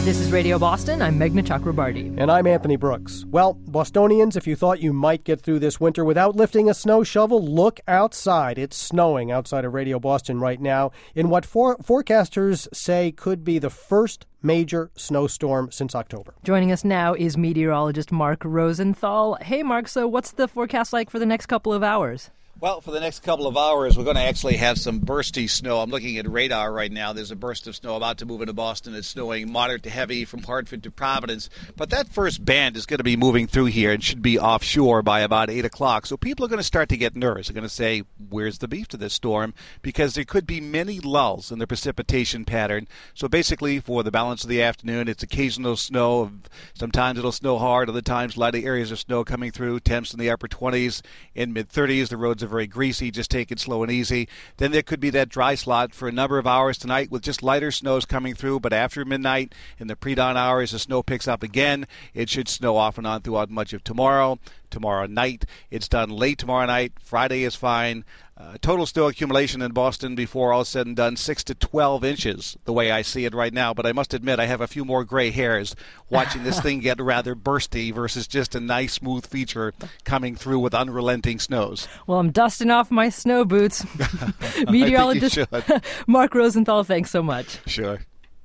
This is Radio Boston. I'm Meghna Chakrabarti. And I'm Anthony Brooks. Well, Bostonians, if you thought you might get through this winter without lifting a snow shovel, look outside. It's snowing outside of Radio Boston right now in what forecasters say could be the first major snowstorm since October. Joining us now is meteorologist Mark Rosenthal. Hey, Mark, so what's the forecast like for the next couple of hours? Well, for the next couple of hours, we're going to actually have some bursty snow. I'm looking at radar right now. There's a burst of snow about to move into Boston. It's snowing moderate to heavy from Hartford to Providence. But that first band is going to be moving through here and should be offshore by about 8 o'clock. So people are going to start to get nervous. They're going to say, where's the beef to this storm? Because there could be many lulls in the precipitation pattern. So basically, for the balance of the afternoon, it's occasional snow. Sometimes it'll snow hard. Other times, light areas of snow coming through. Temps in the upper 20s and mid-30s. The roads are very greasy, just take it slow and easy. Then there could be that dry slot for a number of hours tonight with just lighter snows coming through, but after midnight in the pre-dawn hours, the snow picks up again. It should snow off and on throughout much of tomorrow. Tomorrow night, it's done late tomorrow night. Friday is fine. Total snow accumulation in Boston before all is said and done, 6 to 12 inches, the way I see it right now. But I must admit, I have a few more gray hairs watching this thing get rather bursty versus just a nice, smooth feature coming through with unrelenting snows. Well, I'm dusting off my snow boots. Meteorologist Mark Rosenthal, thanks so much. Sure.